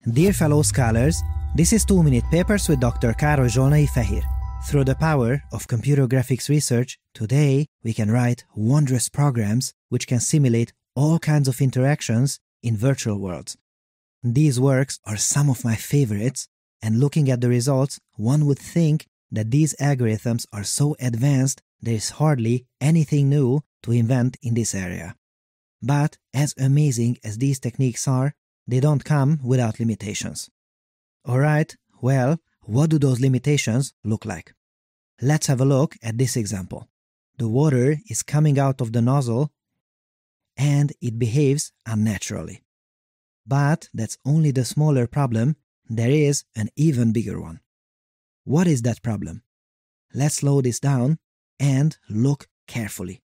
Dear fellow scholars, this is 2-Minute Papers with Dr. Károly Zsolnai Fehér. Through the power of computer graphics research, today we can write wondrous programs which can simulate all kinds of interactions in virtual worlds. These works are some of my favorites, and looking at the results, one would think that these algorithms are so advanced there is hardly anything new to invent in this area. But as amazing as these techniques are, they don't come without limitations. Alright, well, what do those limitations look like? Let's have a look at this example. The water is coming out of the nozzle and it behaves unnaturally. But that's only the smaller problem. There is an even bigger one. What is that problem? Let's slow this down and look carefully.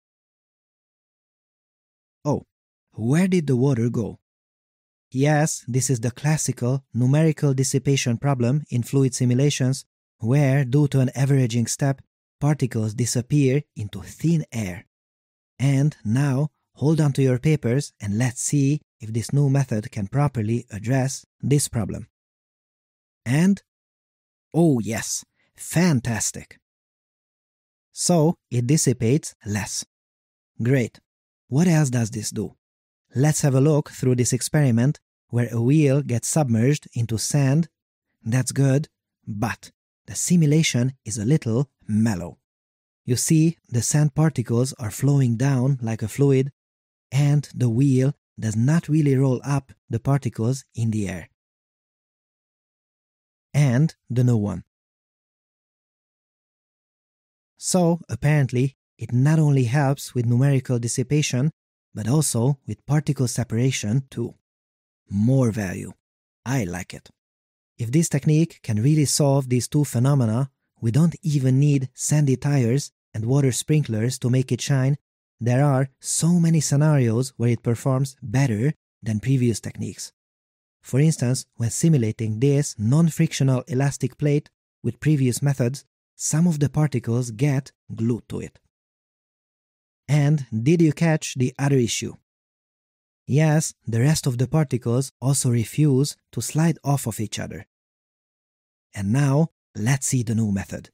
Oh, where did the water go? Yes, this is the classical numerical dissipation problem in fluid simulations where, due to an averaging step, particles disappear into thin air. And now, hold on to your papers and let's see if this new method can properly address this problem. And, oh yes, fantastic! So, it dissipates less. Great. What else does this do? Let's have a look through this experiment where a wheel gets submerged into sand. That's good, but the simulation is a little mellow. You see, the sand particles are flowing down like a fluid, and the wheel does not really roll up the particles in the air. And the new one. So, apparently, it not only helps with numerical dissipation, but also with particle separation too. More value. I like it. If this technique can really solve these two phenomena, we don't even need sandy tires and water sprinklers to make it shine. There are so many scenarios where it performs better than previous techniques. For instance, when simulating this non-frictional elastic plate with previous methods, some of the particles get glued to it. And did you catch the other issue? Yes, the rest of the particles also refuse to slide off of each other. And now, let's see the new method.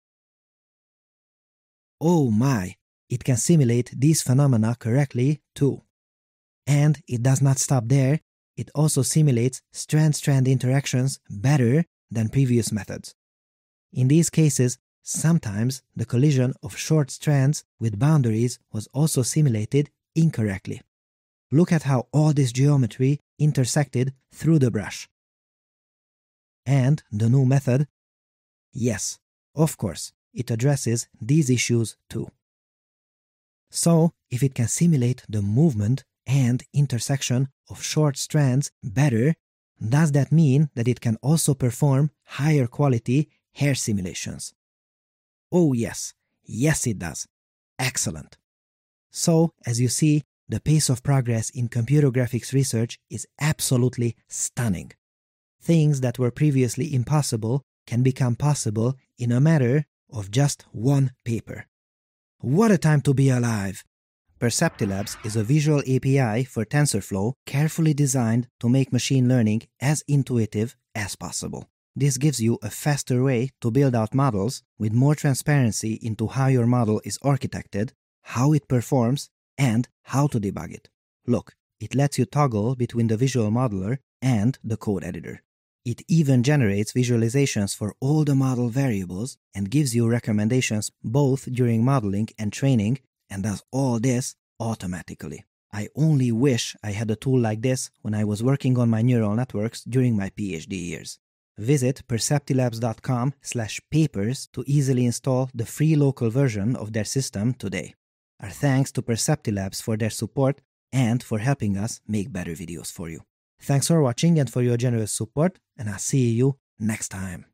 Oh my, it can simulate these phenomena correctly too. And it does not stop there, it also simulates strand-strand interactions better than previous methods. In these cases, sometimes the collision of short strands with boundaries was also simulated incorrectly. Look at how all this geometry intersected through the brush. And the new method? Yes, of course, it addresses these issues too. So, if it can simulate the movement and intersection of short strands better, does that mean that it can also perform higher quality hair simulations? Oh yes, yes it does. Excellent. So, as you see, the pace of progress in computer graphics research is absolutely stunning. Things that were previously impossible can become possible in a matter of just one paper. What a time to be alive! Perceptilabs is a visual API for TensorFlow carefully designed to make machine learning as intuitive as possible. This gives you a faster way to build out models with more transparency into how your model is architected, how it performs, and how to debug it. Look, it lets you toggle between the visual modeler and the code editor. It even generates visualizations for all the model variables and gives you recommendations both during modeling and training, and does all this automatically. I only wish I had a tool like this when I was working on my neural networks during my PhD years. Visit perceptilabs.com/papers to easily install the free local version of their system today. Our thanks to Perceptilabs for their support and for helping us make better videos for you. Thanks for watching and for your generous support, and I'll see you next time.